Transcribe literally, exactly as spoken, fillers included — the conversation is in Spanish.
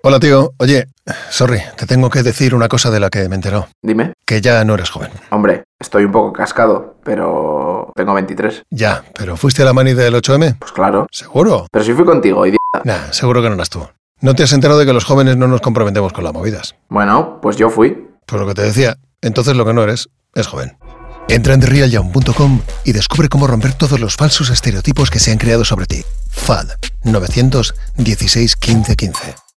Hola, tío. Oye, sorry, te tengo que decir una cosa de la que me he enterado. Dime. Que ya no eres joven. Hombre, estoy un poco cascado, pero tengo veintitrés. Ya, pero ¿fuiste a la mani del ocho eme? Pues claro. ¿Seguro? Pero si fui contigo, idiota. Nah, seguro que no eras tú. ¿No te has enterado de que los jóvenes no nos comprometemos con las movidas? Bueno, pues yo fui. Pues lo que te decía, entonces lo que no eres es joven. Entra en the real young punto com y descubre cómo romper todos los falsos estereotipos que se han creado sobre ti. F A D novecientos dieciséis quince quince.